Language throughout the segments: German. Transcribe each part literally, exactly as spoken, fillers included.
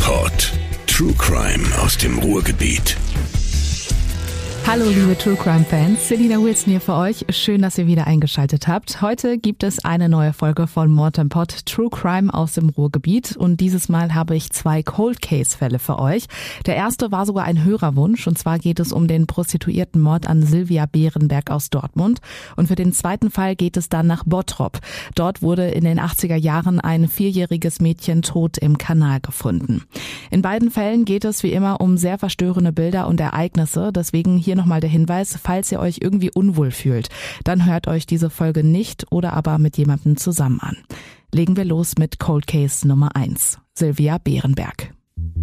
Pod. True Crime aus dem Ruhrgebiet. Hallo liebe True Crime Fans, Selina Wilson hier für euch. Schön, dass ihr wieder eingeschaltet habt. Heute gibt es eine neue Folge von Mord am Pod, True Crime aus dem Ruhrgebiet. Und dieses Mal habe ich zwei Cold Case Fälle für euch. Der erste war sogar ein Hörerwunsch, und zwar geht es um den Prostituiertenmord an Silvia Berenberg aus Dortmund. Und für den zweiten Fall geht es dann nach Bottrop. Dort wurde in den achtziger Jahren ein vierjähriges Mädchen tot im Kanal gefunden. In beiden Fällen geht es wie immer um sehr verstörende Bilder und Ereignisse. Deswegen hier nochmal der Hinweis, falls ihr euch irgendwie unwohl fühlt, dann hört euch diese Folge nicht oder aber mit jemandem zusammen an. Legen wir los mit Cold Case Nummer eins. Silvia Berenberg.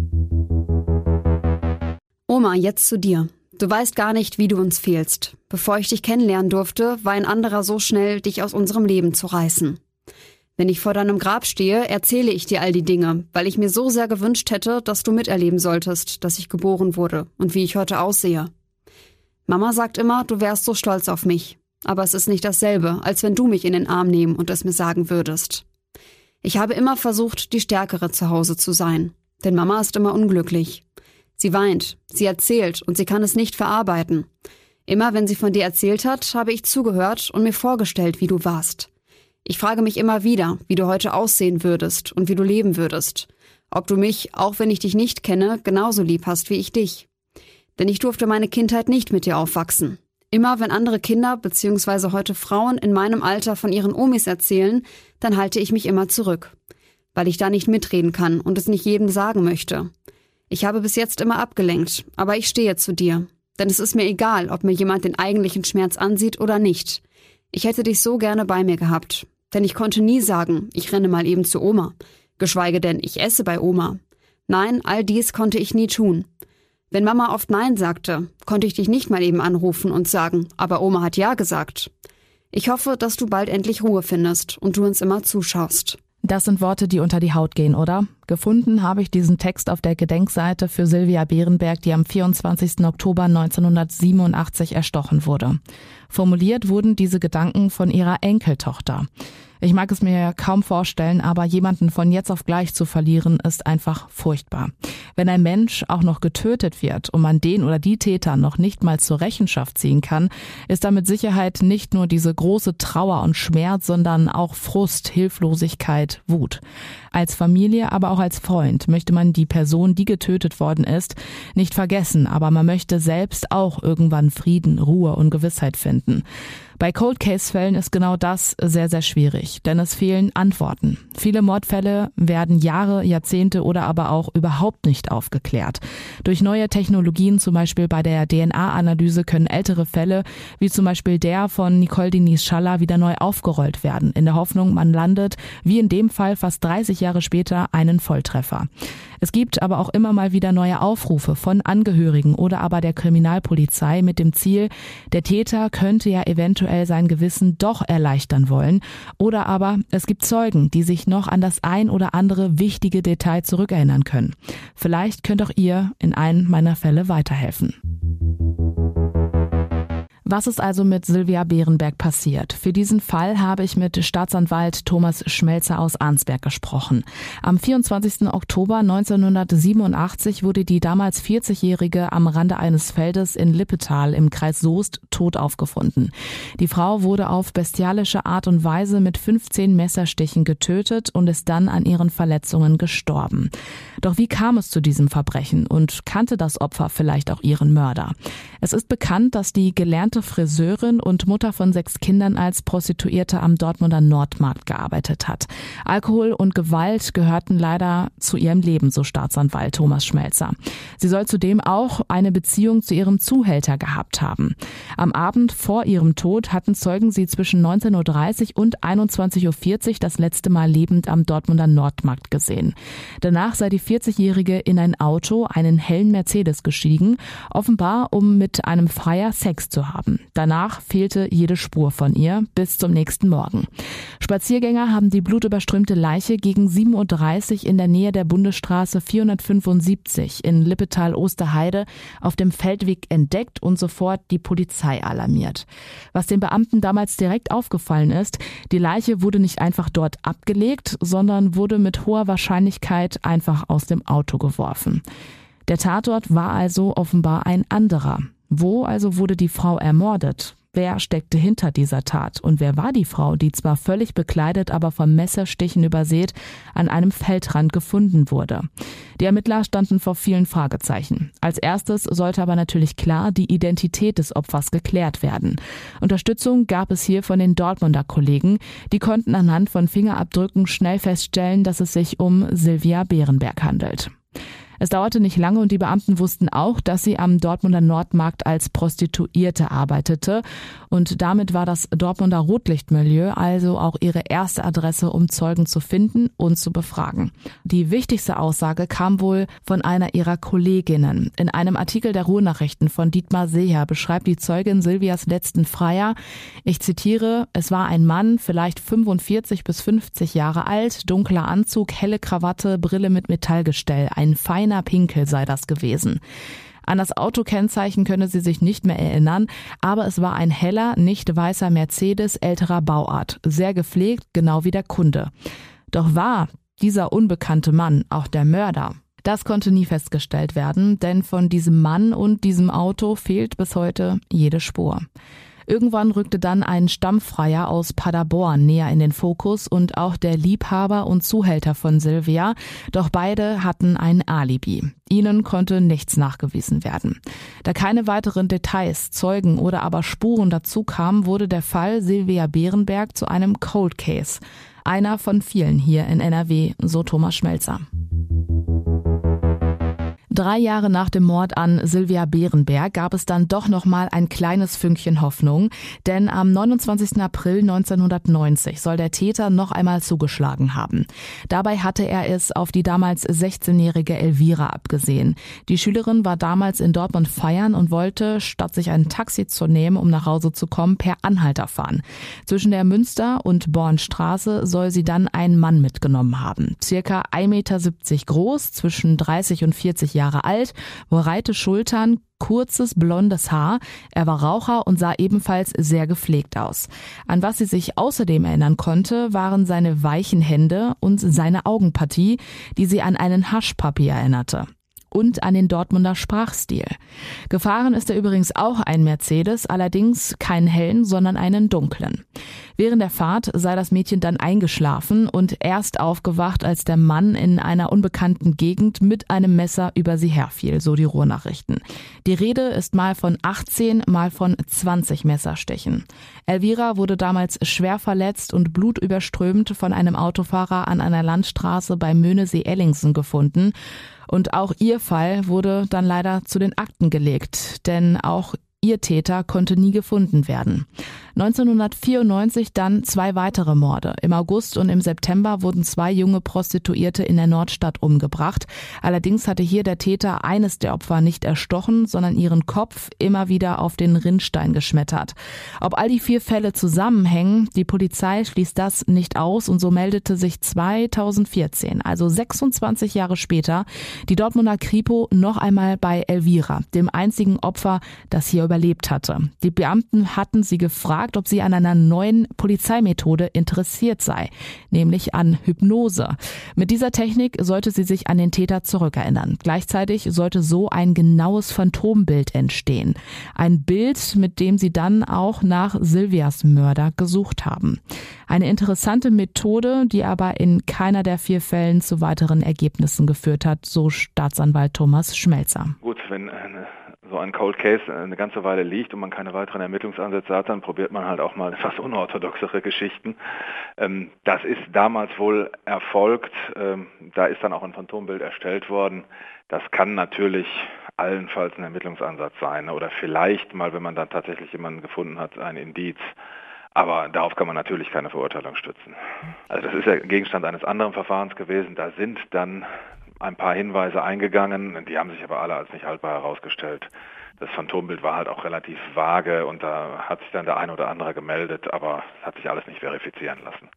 Oma, jetzt zu dir. Du weißt gar nicht, wie du uns fehlst. Bevor ich dich kennenlernen durfte, war ein anderer so schnell, dich aus unserem Leben zu reißen. Wenn ich vor deinem Grab stehe, erzähle ich dir all die Dinge, weil ich mir so sehr gewünscht hätte, dass du miterleben solltest, dass ich geboren wurde und wie ich heute aussehe. Mama sagt immer, du wärst so stolz auf mich. Aber es ist nicht dasselbe, als wenn du mich in den Arm nehmen und es mir sagen würdest. Ich habe immer versucht, die Stärkere zu Hause zu sein. Denn Mama ist immer unglücklich. Sie weint, sie erzählt und sie kann es nicht verarbeiten. Immer wenn sie von dir erzählt hat, habe ich zugehört und mir vorgestellt, wie du warst. Ich frage mich immer wieder, wie du heute aussehen würdest und wie du leben würdest. Ob du mich, auch wenn ich dich nicht kenne, genauso lieb hast wie ich dich. Denn ich durfte meine Kindheit nicht mit dir aufwachsen. Immer wenn andere Kinder bzw. heute Frauen in meinem Alter von ihren Omis erzählen, dann halte ich mich immer zurück. Weil ich da nicht mitreden kann und es nicht jedem sagen möchte. Ich habe bis jetzt immer abgelenkt, aber ich stehe zu dir. Denn es ist mir egal, ob mir jemand den eigentlichen Schmerz ansieht oder nicht. Ich hätte dich so gerne bei mir gehabt. Denn ich konnte nie sagen, ich renne mal eben zu Oma. Geschweige denn, ich esse bei Oma. Nein, all dies konnte ich nie tun. Wenn Mama oft Nein sagte, konnte ich dich nicht mal eben anrufen und sagen, aber Oma hat Ja gesagt. Ich hoffe, dass du bald endlich Ruhe findest und du uns immer zuschaust. Das sind Worte, die unter die Haut gehen, oder? Gefunden habe ich diesen Text auf der Gedenkseite für Silvia Berenberg, die am vierundzwanzigsten Oktober neunzehnhundertsiebenundachtzig erstochen wurde. Formuliert wurden diese Gedanken von ihrer Enkeltochter. Ich mag es mir kaum vorstellen, aber jemanden von jetzt auf gleich zu verlieren, ist einfach furchtbar. Wenn ein Mensch auch noch getötet wird und man den oder die Täter noch nicht mal zur Rechenschaft ziehen kann, ist da mit Sicherheit nicht nur diese große Trauer und Schmerz, sondern auch Frust, Hilflosigkeit, Wut. Als Familie, aber auch als Freund möchte man die Person, die getötet worden ist, nicht vergessen, aber man möchte selbst auch irgendwann Frieden, Ruhe und Gewissheit finden. Bei Cold-Case-Fällen ist genau das sehr, sehr schwierig, denn es fehlen Antworten. Viele Mordfälle werden Jahre, Jahrzehnte oder aber auch überhaupt nicht aufgeklärt. Durch neue Technologien, zum Beispiel bei der D N A-Analyse, können ältere Fälle, wie zum Beispiel der von Nicole Denise Schaller, wieder neu aufgerollt werden, in der Hoffnung, man landet, wie in dem Fall fast dreißig Jahre später, einen Volltreffer. Es gibt aber auch immer mal wieder neue Aufrufe von Angehörigen oder aber der Kriminalpolizei mit dem Ziel, der Täter könnte ja eventuell sein Gewissen doch erleichtern wollen. Oder aber es gibt Zeugen, die sich noch an das ein oder andere wichtige Detail zurückerinnern können. Vielleicht könnt auch ihr in einem meiner Fälle weiterhelfen. Was ist also mit Silvia Berenberg passiert? Für diesen Fall habe ich mit Staatsanwalt Thomas Schmelzer aus Arnsberg gesprochen. Am vierundzwanzigsten Oktober neunzehnhundertsiebenundachtzig wurde die damals vierzigjährige am Rande eines Feldes in Lippetal im Kreis Soest tot aufgefunden. Die Frau wurde auf bestialische Art und Weise mit fünfzehn Messerstichen getötet und ist dann an ihren Verletzungen gestorben. Doch wie kam es zu diesem Verbrechen und kannte das Opfer vielleicht auch ihren Mörder? Es ist bekannt, dass die gelernte Friseurin und Mutter von sechs Kindern als Prostituierte am Dortmunder Nordmarkt gearbeitet hat. Alkohol und Gewalt gehörten leider zu ihrem Leben, so Staatsanwalt Thomas Schmelzer. Sie soll zudem auch eine Beziehung zu ihrem Zuhälter gehabt haben. Am Abend vor ihrem Tod hatten Zeugen sie zwischen neunzehn Uhr dreißig und einundzwanzig Uhr vierzig das letzte Mal lebend am Dortmunder Nordmarkt gesehen. Danach sei die vierzigjährige in ein Auto, einen hellen Mercedes, gestiegen, offenbar um mit einem Freier Sex zu haben. haben. Danach fehlte jede Spur von ihr bis zum nächsten Morgen. Spaziergänger haben die blutüberströmte Leiche gegen sieben Uhr dreißig in der Nähe der Bundesstraße vierhundertfünfundsiebzig in Lippetal-Osterheide auf dem Feldweg entdeckt und sofort die Polizei alarmiert. Was den Beamten damals direkt aufgefallen ist, die Leiche wurde nicht einfach dort abgelegt, sondern wurde mit hoher Wahrscheinlichkeit einfach aus dem Auto geworfen. Der Tatort war also offenbar ein anderer. Wo also wurde die Frau ermordet? Wer steckte hinter dieser Tat? Und wer war die Frau, die zwar völlig bekleidet, aber von Messerstichen übersät an einem Feldrand gefunden wurde? Die Ermittler standen vor vielen Fragezeichen. Als erstes sollte aber natürlich klar die Identität des Opfers geklärt werden. Unterstützung gab es hier von den Dortmunder Kollegen. Die konnten anhand von Fingerabdrücken schnell feststellen, dass es sich um Sylvia Beerenberg handelt. Es dauerte nicht lange und die Beamten wussten auch, dass sie am Dortmunder Nordmarkt als Prostituierte arbeitete. Und damit war das Dortmunder Rotlichtmilieu also auch ihre erste Adresse, um Zeugen zu finden und zu befragen. Die wichtigste Aussage kam wohl von einer ihrer Kolleginnen. In einem Artikel der Ruhrnachrichten von Dietmar Seeher beschreibt die Zeugin Sylvias letzten Freier, ich zitiere, es war ein Mann, vielleicht fünfundvierzig bis fünfzig Jahre alt, dunkler Anzug, helle Krawatte, Brille mit Metallgestell, ein feiner Pinkel sei das gewesen. An das Autokennzeichen könne sie sich nicht mehr erinnern, aber es war ein heller, nicht weißer Mercedes älterer Bauart, sehr gepflegt, genau wie der Kunde. Doch war dieser unbekannte Mann auch der Mörder? Das konnte nie festgestellt werden, denn von diesem Mann und diesem Auto fehlt bis heute jede Spur. Irgendwann rückte dann ein Stammfreier aus Paderborn näher in den Fokus und auch der Liebhaber und Zuhälter von Sylvia, doch beide hatten ein Alibi. Ihnen konnte nichts nachgewiesen werden. Da keine weiteren Details, Zeugen oder aber Spuren dazu kamen, wurde der Fall Sylvia Beerenberg zu einem Cold Case. Einer von vielen hier in N R W, so Thomas Schmelzer. Drei Jahre nach dem Mord an Sylvia Beerenberg gab es dann doch noch mal ein kleines Fünkchen Hoffnung, denn am neunundzwanzigsten April neunzehnhundertneunzig soll der Täter noch einmal zugeschlagen haben. Dabei hatte er es auf die damals sechzehnjährige Elvira abgesehen. Die Schülerin war damals in Dortmund feiern und wollte, statt sich ein Taxi zu nehmen, um nach Hause zu kommen, per Anhalter fahren. Zwischen der Münster- und Bornstraße soll sie dann einen Mann mitgenommen haben. Circa ein Meter siebzig groß, zwischen dreißig und vierzig Jahre alt, breite Schultern, kurzes blondes Haar. Er war Raucher und sah ebenfalls sehr gepflegt aus. An was sie sich außerdem erinnern konnte, waren seine weichen Hände und seine Augenpartie, die sie an einen Haschpapier erinnerte. Und an den Dortmunder Sprachstil. Gefahren ist er übrigens auch ein Mercedes, allerdings keinen hellen, sondern einen dunklen. Während der Fahrt sei das Mädchen dann eingeschlafen und erst aufgewacht, als der Mann in einer unbekannten Gegend mit einem Messer über sie herfiel, so die Ruhrnachrichten. Die Rede ist mal von achtzehn, mal von zwanzig Messerstichen. Elvira wurde damals schwer verletzt und blutüberströmt von einem Autofahrer an einer Landstraße bei Möhnesee-Ellingsen gefunden. Und auch ihr Fall wurde dann leider zu den Akten gelegt, denn auch ihr Täter konnte nie gefunden werden. neunzehnhundertvierundneunzig dann zwei weitere Morde. Im August und im September wurden zwei junge Prostituierte in der Nordstadt umgebracht. Allerdings hatte hier der Täter eines der Opfer nicht erstochen, sondern ihren Kopf immer wieder auf den Rinnstein geschmettert. Ob all die vier Fälle zusammenhängen, die Polizei schließt das nicht aus und so meldete sich zweitausendvierzehn, also sechsundzwanzig Jahre später, die Dortmunder Kripo noch einmal bei Elvira, dem einzigen Opfer, das hier überlebt hatte. Die Beamten hatten sie gefragt, ob sie an einer neuen Polizeimethode interessiert sei, nämlich an Hypnose. Mit dieser Technik sollte sie sich an den Täter zurückerinnern. Gleichzeitig sollte so ein genaues Phantombild entstehen. Ein Bild, mit dem sie dann auch nach Sylvias Mörder gesucht haben. Eine interessante Methode, die aber in keiner der vier Fällen zu weiteren Ergebnissen geführt hat, so Staatsanwalt Thomas Schmelzer. Gut, wenn eine so ein Cold Case eine ganze Weile liegt und man keine weiteren Ermittlungsansätze hat, dann probiert man halt auch mal etwas unorthodoxere Geschichten. Das ist damals wohl erfolgt. Da ist dann auch ein Phantombild erstellt worden. Das kann natürlich allenfalls ein Ermittlungsansatz sein oder vielleicht mal, wenn man dann tatsächlich jemanden gefunden hat, ein Indiz. Aber darauf kann man natürlich keine Verurteilung stützen. Also das ist ja Gegenstand eines anderen Verfahrens gewesen. Da sind dann ein paar Hinweise eingegangen, die haben sich aber alle als nicht haltbar herausgestellt. Das Phantombild war halt auch relativ vage und da hat sich dann der ein oder andere gemeldet, aber es hat sich alles nicht verifizieren lassen.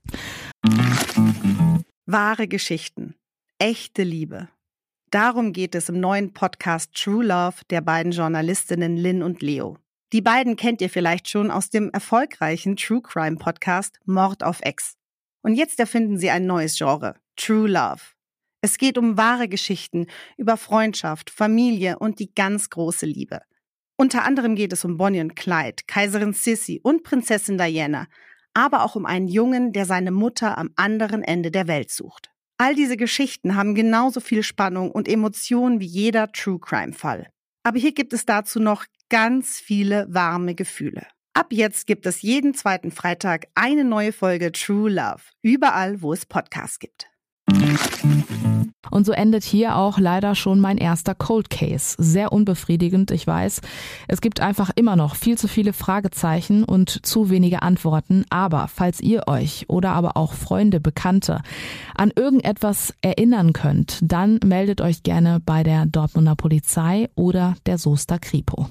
Wahre Geschichten. Echte Liebe. Darum geht es im neuen Podcast True Love der beiden Journalistinnen Lynn und Leo. Die beiden kennt ihr vielleicht schon aus dem erfolgreichen True Crime Podcast Mord auf Ex. Und jetzt erfinden sie ein neues Genre, True Love. Es geht um wahre Geschichten über Freundschaft, Familie und die ganz große Liebe. Unter anderem geht es um Bonnie und Clyde, Kaiserin Sissi und Prinzessin Diana, aber auch um einen Jungen, der seine Mutter am anderen Ende der Welt sucht. All diese Geschichten haben genauso viel Spannung und Emotionen wie jeder True-Crime-Fall. Aber hier gibt es dazu noch ganz viele warme Gefühle. Ab jetzt gibt es jeden zweiten Freitag eine neue Folge True Love, überall, wo es Podcasts gibt. Und so endet hier auch leider schon mein erster Cold Case. Sehr unbefriedigend, ich weiß. Es gibt einfach immer noch viel zu viele Fragezeichen und zu wenige Antworten. Aber falls ihr euch oder aber auch Freunde, Bekannte an irgendetwas erinnern könnt, dann meldet euch gerne bei der Dortmunder Polizei oder der Soester Kripo.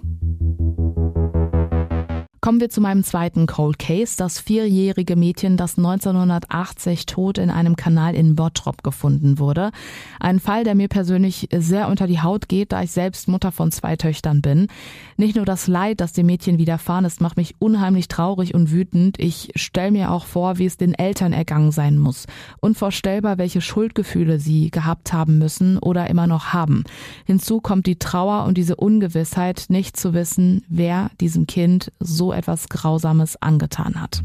Kommen wir zu meinem zweiten Cold Case, das vierjährige Mädchen, das neunzehnhundertachtzig tot in einem Kanal in Bottrop gefunden wurde. Ein Fall, der mir persönlich sehr unter die Haut geht, da ich selbst Mutter von zwei Töchtern bin. Nicht nur das Leid, das dem Mädchen widerfahren ist, macht mich unheimlich traurig und wütend. Ich stelle mir auch vor, wie es den Eltern ergangen sein muss. Unvorstellbar, welche Schuldgefühle sie gehabt haben müssen oder immer noch haben. Hinzu kommt die Trauer und diese Ungewissheit, nicht zu wissen, wer diesem Kind so etwas Grausames angetan hat.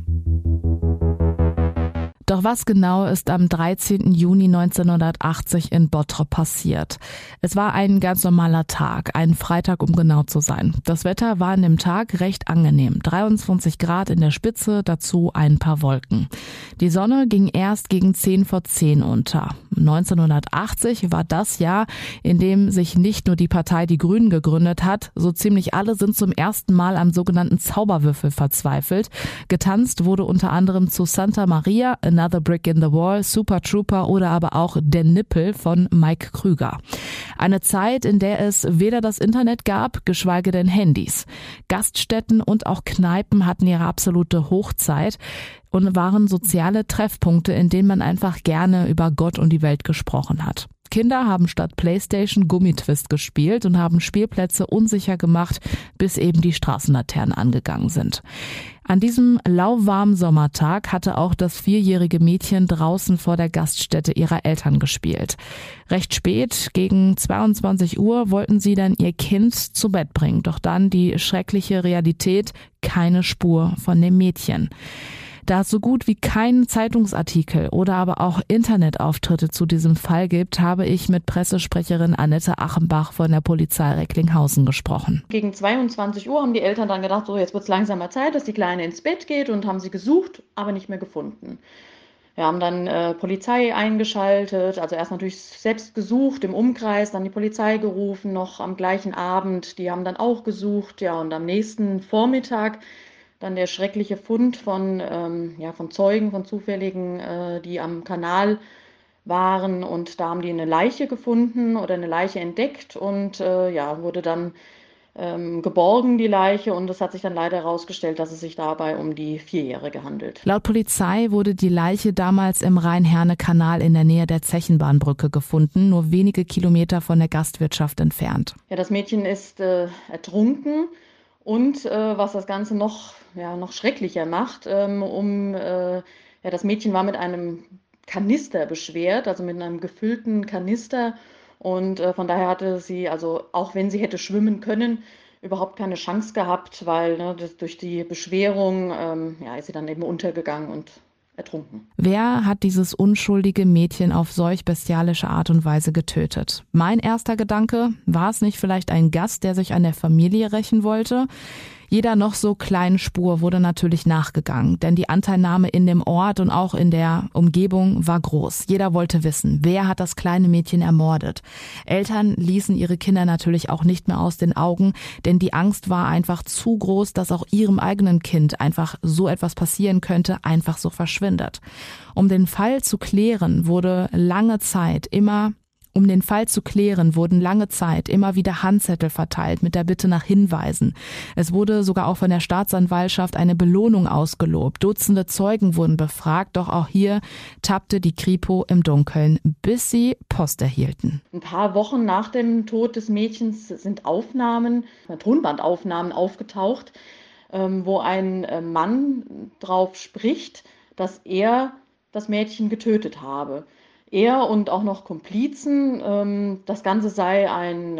Doch was genau ist am dreizehnten Juni neunzehnhundertachtzig in Bottrop passiert? Es war ein ganz normaler Tag, ein Freitag, um genau zu sein. Das Wetter war an dem Tag recht angenehm. dreiundzwanzig Grad in der Spitze, dazu ein paar Wolken. Die Sonne ging erst gegen zehn vor zehn unter. neunzehnhundertachtzig war das Jahr, in dem sich nicht nur die Partei Die Grünen gegründet hat, so ziemlich alle sind zum ersten Mal am sogenannten Zauberwürfel verzweifelt. Getanzt wurde unter anderem zu Santa Maria, Another Brick in the Wall, Super Trooper oder aber auch Der Nippel von Mike Krüger. Eine Zeit, in der es weder das Internet gab, geschweige denn Handys. Gaststätten und auch Kneipen hatten ihre absolute Hochzeit und waren soziale Treffpunkte, in denen man einfach gerne über Gott und die Welt gesprochen hat. Kinder haben statt Playstation Gummitwist gespielt und haben Spielplätze unsicher gemacht, bis eben die Straßenlaternen angegangen sind. An diesem lauwarmen Sommertag hatte auch das vierjährige Mädchen draußen vor der Gaststätte ihrer Eltern gespielt. Recht spät, gegen zweiundzwanzig Uhr, wollten sie dann ihr Kind zu Bett bringen. Doch dann die schreckliche Realität, keine Spur von dem Mädchen. Da es so gut wie keinen Zeitungsartikel oder aber auch Internetauftritte zu diesem Fall gibt, habe ich mit Pressesprecherin Annette Achenbach von der Polizei Recklinghausen gesprochen. Gegen zweiundzwanzig Uhr haben die Eltern dann gedacht, so jetzt wird es langsam mal Zeit, dass die Kleine ins Bett geht, und haben sie gesucht, aber nicht mehr gefunden. Wir haben dann äh, Polizei eingeschaltet, also erst natürlich selbst gesucht im Umkreis, dann die Polizei gerufen, noch am gleichen Abend, die haben dann auch gesucht, ja, und am nächsten Vormittag dann der schreckliche Fund von, ähm, ja, von Zeugen, von Zufälligen, äh, die am Kanal waren, und da haben die eine Leiche gefunden oder eine Leiche entdeckt und äh, ja, wurde dann ähm, geborgen, die Leiche, und es hat sich dann leider herausgestellt, dass es sich dabei um die Vierjährige handelt. Laut Polizei wurde die Leiche damals im Rhein-Herne-Kanal in der Nähe der Zechenbahnbrücke gefunden, nur wenige Kilometer von der Gastwirtschaft entfernt. Ja, das Mädchen ist äh, ertrunken. Und äh, was das Ganze noch, ja, noch schrecklicher macht, ähm, um, äh, ja, das Mädchen war mit einem Kanister beschwert, also mit einem gefüllten Kanister. Und äh, von daher hatte sie, also auch wenn sie hätte schwimmen können, überhaupt keine Chance gehabt, weil ne, das, durch die Beschwerung ähm, ja, ist sie dann eben untergegangen und ertrunken. Wer hat dieses unschuldige Mädchen auf solch bestialische Art und Weise getötet? Mein erster Gedanke, war es nicht vielleicht ein Gast, der sich an der Familie rächen wollte? Jeder noch so kleinen Spur wurde natürlich nachgegangen, denn die Anteilnahme in dem Ort und auch in der Umgebung war groß. Jeder wollte wissen, wer hat das kleine Mädchen ermordet. Eltern ließen ihre Kinder natürlich auch nicht mehr aus den Augen, denn die Angst war einfach zu groß, dass auch ihrem eigenen Kind einfach so etwas passieren könnte, einfach so verschwindet. Um den Fall zu klären, wurde lange Zeit immer Um den Fall zu klären, wurden lange Zeit immer wieder Handzettel verteilt mit der Bitte nach Hinweisen. Es wurde sogar auch von der Staatsanwaltschaft eine Belohnung ausgelobt. Dutzende Zeugen wurden befragt, doch auch hier tappte die Kripo im Dunkeln, bis sie Post erhielten. Ein paar Wochen nach dem Tod des Mädchens sind Aufnahmen, Tonbandaufnahmen aufgetaucht, wo ein Mann drauf spricht, dass er das Mädchen getötet habe. Er und auch noch Komplizen, das Ganze sei ein,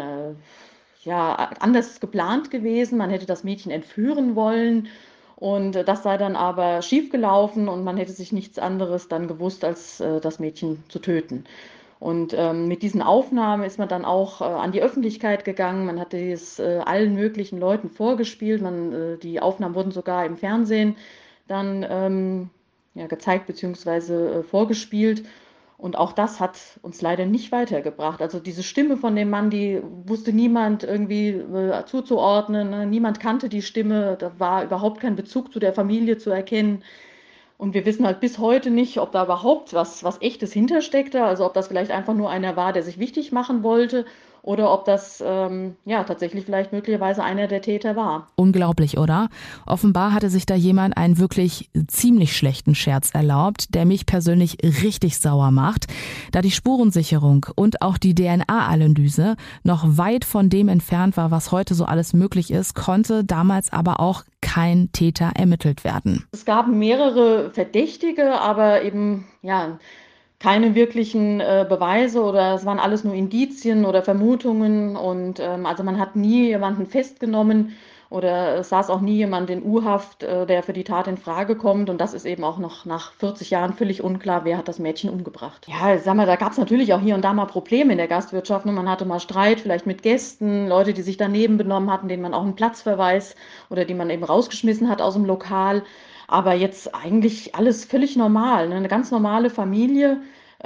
ja, anders geplant gewesen. Man hätte das Mädchen entführen wollen und das sei dann aber schiefgelaufen und man hätte sich nichts anderes dann gewusst, als das Mädchen zu töten. Und ähm, mit diesen Aufnahmen ist man dann auch äh, an die Öffentlichkeit gegangen. Man hat es äh, allen möglichen Leuten vorgespielt. Man, äh, die Aufnahmen wurden sogar im Fernsehen dann ähm, ja, gezeigt bzw. Äh, vorgespielt. Und auch das hat uns leider nicht weitergebracht. Also diese Stimme von dem Mann, die wusste niemand irgendwie äh, zuzuordnen. Ne? Niemand kannte die Stimme. Da war überhaupt kein Bezug zu der Familie zu erkennen. Und wir wissen halt bis heute nicht, ob da überhaupt was, was Echtes hintersteckte, also ob das vielleicht einfach nur einer war, der sich wichtig machen wollte oder ob das ähm, ja tatsächlich vielleicht möglicherweise einer der Täter war. Unglaublich, oder? Offenbar hatte sich da jemand einen wirklich ziemlich schlechten Scherz erlaubt, der mich persönlich richtig sauer macht, da die Spurensicherung und auch die D N A-Analyse noch weit von dem entfernt war, was heute so alles möglich ist, konnte damals aber auch kein Täter ermittelt werden. Es gab mehrere Verdächtige, aber eben ja keine wirklichen äh, Beweise oder es waren alles nur Indizien oder Vermutungen und ähm, also man hat nie jemanden festgenommen oder es saß auch nie jemand in U-Haft, äh, der für die Tat in Frage kommt und das ist eben auch noch nach vierzig Jahren völlig unklar, wer hat das Mädchen umgebracht. Ja, sag mal, da gab es natürlich auch hier und da mal Probleme in der Gastwirtschaft und man hatte mal Streit vielleicht mit Gästen, Leute, die sich daneben benommen hatten, denen man auch einen Platzverweis oder die man eben rausgeschmissen hat aus dem Lokal. Aber jetzt eigentlich alles völlig normal, ne? Eine ganz normale Familie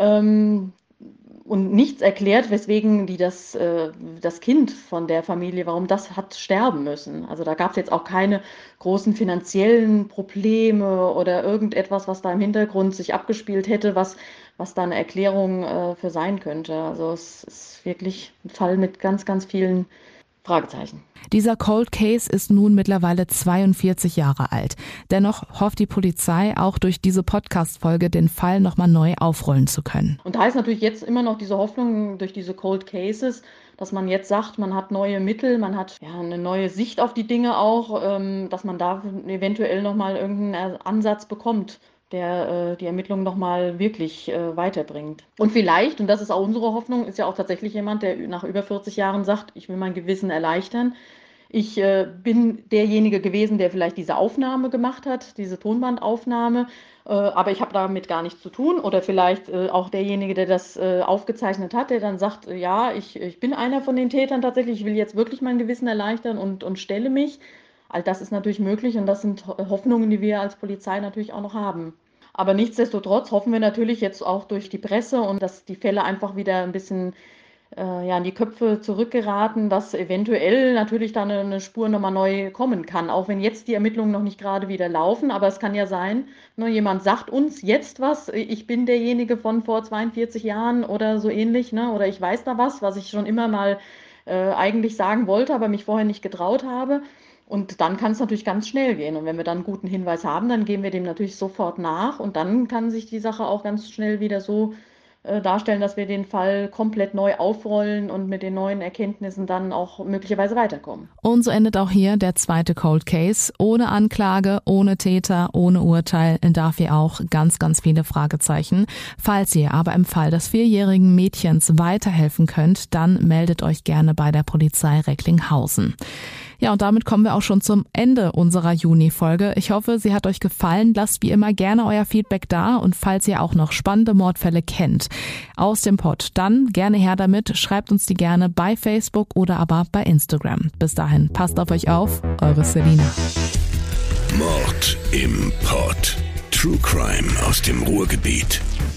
ähm, und nichts erklärt, weswegen die das, äh, das Kind von der Familie, warum das hat sterben müssen. Also da gab es jetzt auch keine großen finanziellen Probleme oder irgendetwas, was da im Hintergrund sich abgespielt hätte, was, was da eine Erklärung äh, für sein könnte. Also es ist wirklich ein Fall mit ganz, ganz vielen Fragezeichen. Dieser Cold Case ist nun mittlerweile zweiundvierzig Jahre alt. Dennoch hofft die Polizei auch durch diese Podcast-Folge den Fall nochmal neu aufrollen zu können. Und da ist natürlich jetzt immer noch diese Hoffnung durch diese Cold Cases, dass man jetzt sagt, man hat neue Mittel, man hat ja eine neue Sicht auf die Dinge auch, ähm, dass man da eventuell nochmal irgendeinen Ansatz bekommt, der äh, die Ermittlungen nochmal wirklich äh, weiterbringt. Und vielleicht, und das ist auch unsere Hoffnung, ist ja auch tatsächlich jemand, der nach über vierzig Jahren sagt, ich will mein Gewissen erleichtern. Ich äh, bin derjenige gewesen, der vielleicht diese Aufnahme gemacht hat, diese Tonbandaufnahme, äh, aber ich habe damit gar nichts zu tun. Oder vielleicht äh, auch derjenige, der das äh, aufgezeichnet hat, der dann sagt, äh, ja, ich, ich bin einer von den Tätern tatsächlich, ich will jetzt wirklich mein Gewissen erleichtern und, und stelle mich. All das ist natürlich möglich und das sind Hoffnungen, die wir als Polizei natürlich auch noch haben. Aber nichtsdestotrotz hoffen wir natürlich jetzt auch durch die Presse und dass die Fälle einfach wieder ein bisschen äh, ja, in die Köpfe zurückgeraten, dass eventuell natürlich da eine, eine Spur nochmal neu kommen kann. Auch wenn jetzt die Ermittlungen noch nicht gerade wieder laufen, aber es kann ja sein, ne, jemand sagt uns jetzt was, ich bin derjenige von vor zweiundvierzig Jahren oder so ähnlich, ne, oder ich weiß da was, was ich schon immer mal äh, eigentlich sagen wollte, aber mich vorher nicht getraut habe. Und dann kann es natürlich ganz schnell gehen. Und wenn wir dann einen guten Hinweis haben, dann gehen wir dem natürlich sofort nach. Und dann kann sich die Sache auch ganz schnell wieder so äh, darstellen, dass wir den Fall komplett neu aufrollen und mit den neuen Erkenntnissen dann auch möglicherweise weiterkommen. Und so endet auch hier der zweite Cold Case. Ohne Anklage, ohne Täter, ohne Urteil, dafür auch ganz, ganz viele Fragezeichen. Falls ihr aber im Fall des vierjährigen Mädchens weiterhelfen könnt, dann meldet euch gerne bei der Polizei Recklinghausen. Ja, und damit kommen wir auch schon zum Ende unserer Juni-Folge. Ich hoffe, sie hat euch gefallen. Lasst wie immer gerne euer Feedback da und falls ihr auch noch spannende Mordfälle kennt aus dem Pod, dann gerne her damit. Schreibt uns die gerne bei Facebook oder aber bei Instagram. Bis dahin, passt auf euch auf, eure Selina. Mord im Pod. True Crime aus dem Ruhrgebiet.